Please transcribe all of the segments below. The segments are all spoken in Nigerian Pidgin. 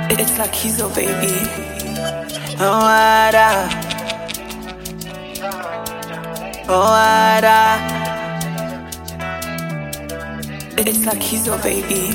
It's like he's a baby. Oh, Ada. Oh, Ada. It's like he's a baby.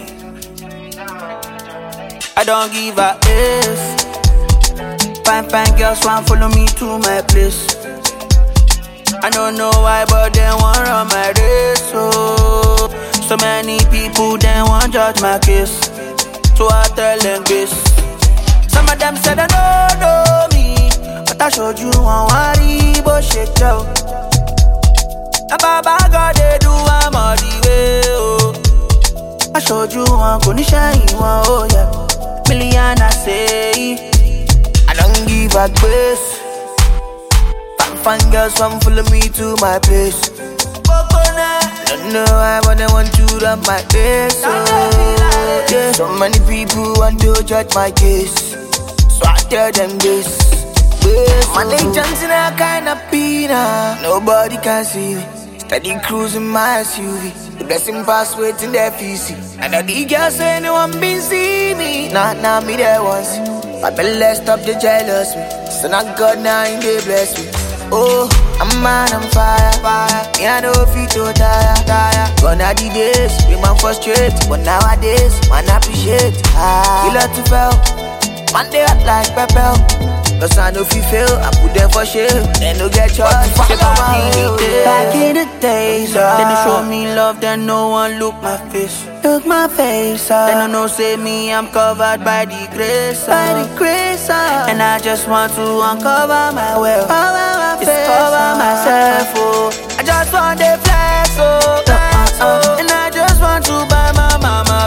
I don't give a F. Fine girls want follow me to my place. I don't know why, but they want run my race. So many people, they want judge my case. So I tell them this. Some of them said they don't know me, but I showed you one worry, but shit, yo. And Baba God, they do I'm all the way, oh. I showed you one condition, one, oh yeah. Million I say, I don't give a grace. Fine girls want follow me to my place. Don't know why, but they want to run my race, oh yeah. So many people want to judge my case, so I tell them this. My legends in a kind of pina, nobody can see me. Steady cruising my SUV, the blessing pass waiting there PC. And all the girls say anyone been see me. Nah, me there once. But better stop the jealous me. So not God now in they bless me. Oh, I'm man on fire. Me I know fit to tire. Gone are the days, we man frustrate, but nowadays, man appreciate. You love to fail, man they act like pepper. Cause I know if you fail, I put them for shame. They no get charged. Back in the days, then they show me love, then no one look my face. Look my face, then I know say me, I'm covered by the grace, and I just want to uncover my wealth, discover myself, oh. I just want the flex, oh, and I just want to buy my mama,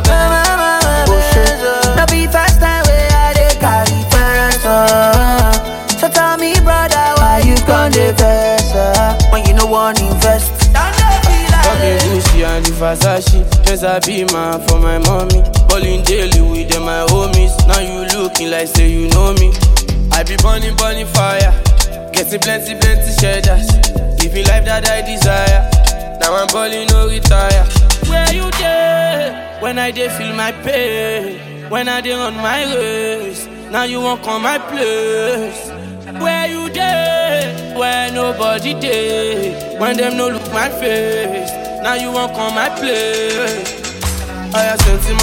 no be first time where I dey carry first, so tell me brother, why you gon' invest, when you no want invest? Talking Gucci and the Versace, just a be man for my mommy. Balling daily with them my homies. Now you looking like say you know me. I be burning fire, getting plenty cheddars. Living life that I desire. Now I'm balling no retire. Where you there? When I dey feel my pain, when I dey on my race. Now you won't come my place. Where you there? Where nobody there? When them no look my face. Now you won't come my place. I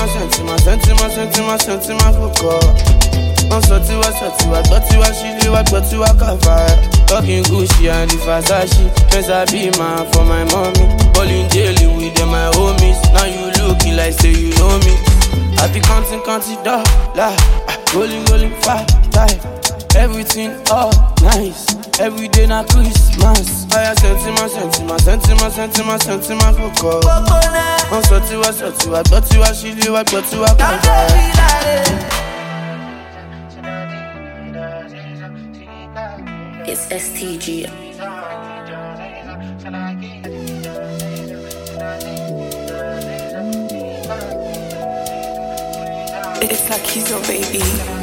sentima fuck. I'm sortiwa, got you a cover. Talking Gucci and the Versace, cause I be man for my mommy. Balling daily with them my homies. Now you looking like say you know me. I be counting dollar, rolling fat time. Everything all nice. Every day na Christmas. I sentima fuck. I'm sortiwa, got you a cover. It's STG. It's like he's a baby.